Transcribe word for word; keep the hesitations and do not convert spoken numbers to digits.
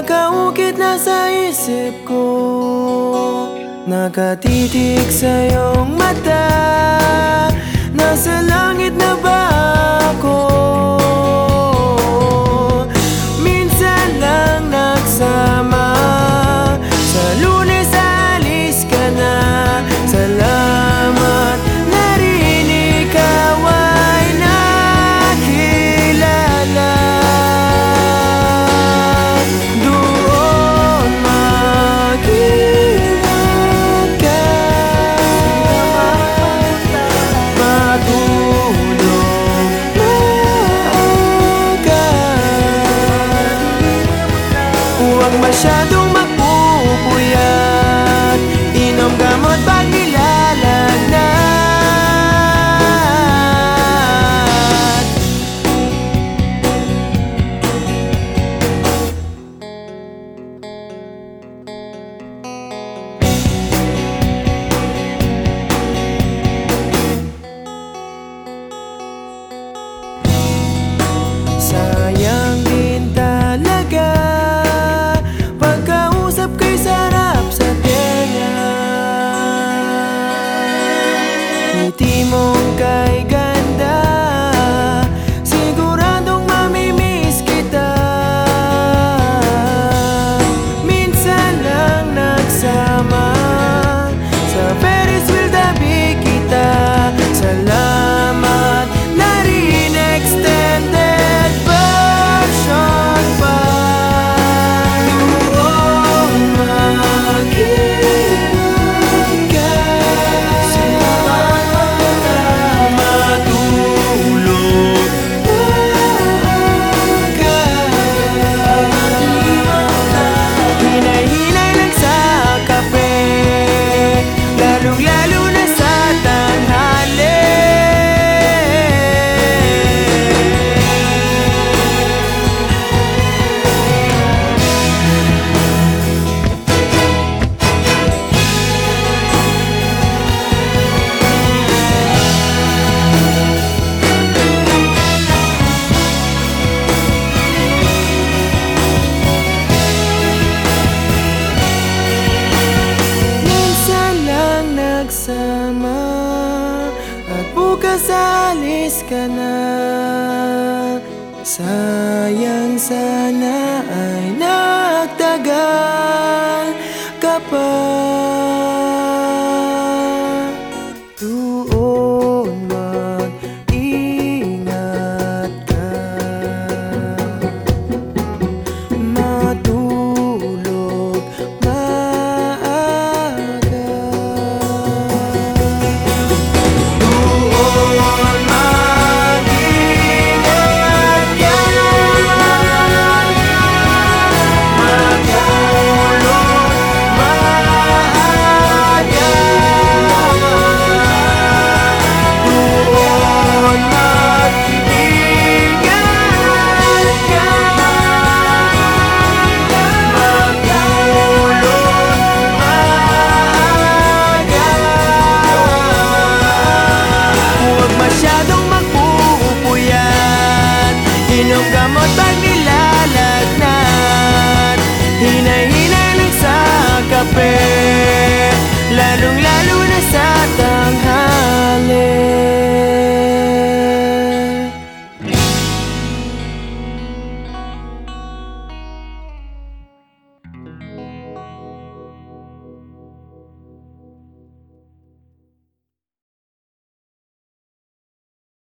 Pagkaukit na sa isip ko, nakatitig sa iyong mata. Nasa langit na ba ako? Minsan lang nagsama. Sa Lunes alis ka na. Salamat na rin ikaw ay nakilala. Doon mag-ingat ka. Matulog maaga. Huwag masyadong magpupuyat. Inom gamot pag nilalagnat. Sayang din talaga pagkausap kay sarap sa tenga. Ngiti mong kay ganda, siguradong mamimiss kita. Minsan lang nagsama, sa Ferris wheel tabi kita. Salamat na rin extended version pa. Doon mag-ingat ka. Matulog maaga. Hinay-hinay lang sa kape, lalong-lalo na sa tanghali. Minsan lang nagsama, at bukas alis ka na. Sayang sana ay nagtagal ka pa. Doon mag-ingat ka. Matulog maaga. Doon mag-ingat ka. Matulog maaga. Doon mag-ingat ka. Matulog maaga. Huwag masyadong magpupuyat. Inom gamot pag nilalagnat. Hinay